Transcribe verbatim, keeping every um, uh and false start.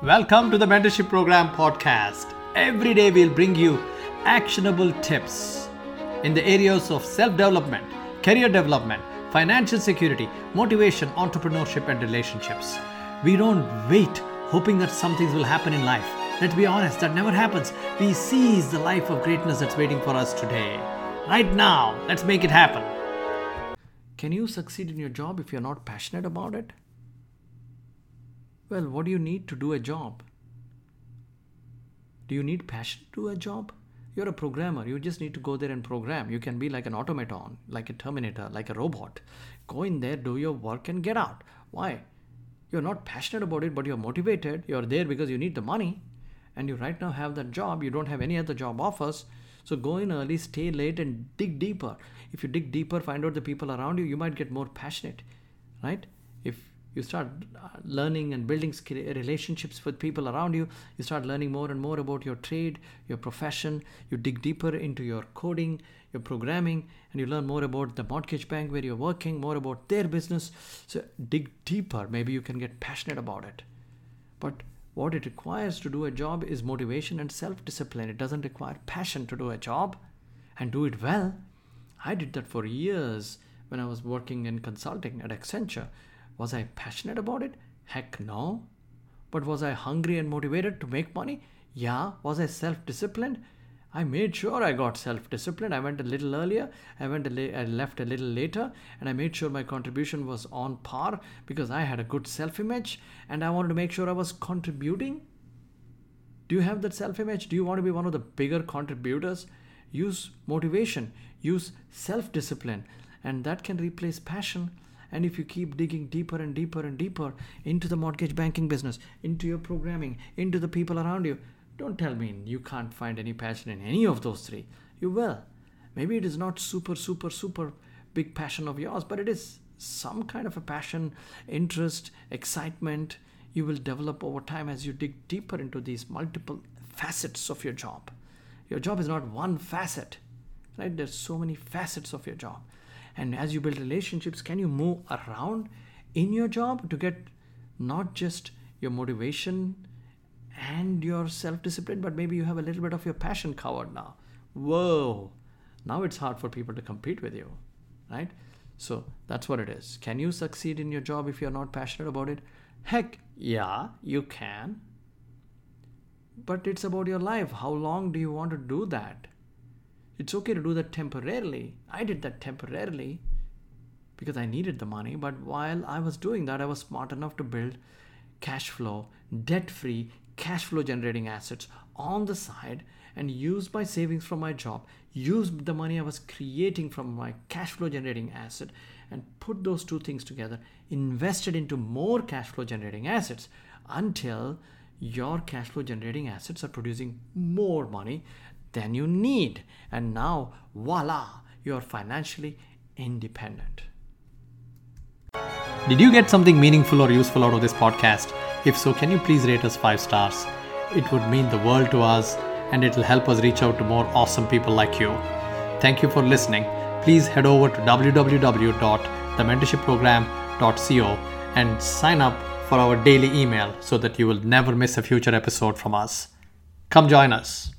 Welcome to the Mentorship Program podcast. Every day we'll bring you actionable tips in the areas of self-development, career development, financial security, motivation, entrepreneurship, and relationships. We don't wait hoping that some things will happen in life. Let's be honest, that never happens. We seize the life of greatness that's waiting for us today. Right now, let's make it happen. Can you succeed in your job if you're not passionate about it? Well, what do you need to do a job? Do you need passion to do a job? You're a programmer. You just need to go there and program. You can be like an automaton, like a Terminator, like a robot. Go in there, do your work and get out. Why? You're not passionate about it, but you're motivated. You're there because you need the money. And you right now have that job. You don't have any other job offers. So go in early, stay late and dig deeper. If you dig deeper, find out the people around you, you might get more passionate, right? If you start learning and building relationships with people around you, you start learning more and more about your trade, your profession, you dig deeper into your coding, your programming, and you learn more about the mortgage bank where you're working, more about their business. So dig deeper, maybe you can get passionate about it. But what it requires to do a job is motivation and self-discipline. It doesn't require passion to do a job and do it well. I did that for years when I was working in consulting at Accenture. Was I passionate about it? Heck no. But was I hungry and motivated to make money? Yeah. Was I self-disciplined? I made sure I got self-disciplined. I went a little earlier. I went a la- I left a little later, and I made sure my contribution was on par because I had a good self-image and I wanted to make sure I was contributing. Do you have that self-image? Do you want to be one of the bigger contributors? Use motivation, use self-discipline, and that can replace passion. And if you keep digging deeper and deeper and deeper into the mortgage banking business, into your programming, into the people around you, don't tell me you can't find any passion in any of those three. You will. Maybe it is not super, super, super big passion of yours, but it is some kind of a passion, interest, excitement you will develop over time as you dig deeper into these multiple facets of your job. Your job is not one facet, right? There's so many facets of your job. And as you build relationships, can you move around in your job to get not just your motivation and your self-discipline, but maybe you have a little bit of your passion covered now. Whoa, now it's hard for people to compete with you, right? So that's what it is. Can you succeed in your job if you're not passionate about it? Heck, yeah, you can. But it's about your life. How long do you want to do that? It's okay to do that temporarily. I did that temporarily because I needed the money. But while I was doing that, I was smart enough to build cash flow, debt-free, cash flow generating assets on the side and use my savings from my job, use the money I was creating from my cash flow generating asset and put those two things together, invested into more cash flow generating assets until your cash flow generating assets are producing more money than you need. And now, voila, you are financially independent. Did you get something meaningful or useful out of this podcast? If so, can you please rate us five stars? It would mean the world to us and it will help us reach out to more awesome people like you. Thank you for listening. Please head over to w w w dot the mentorship program dot co and sign up for our daily email so that you will never miss a future episode from us. Come join us.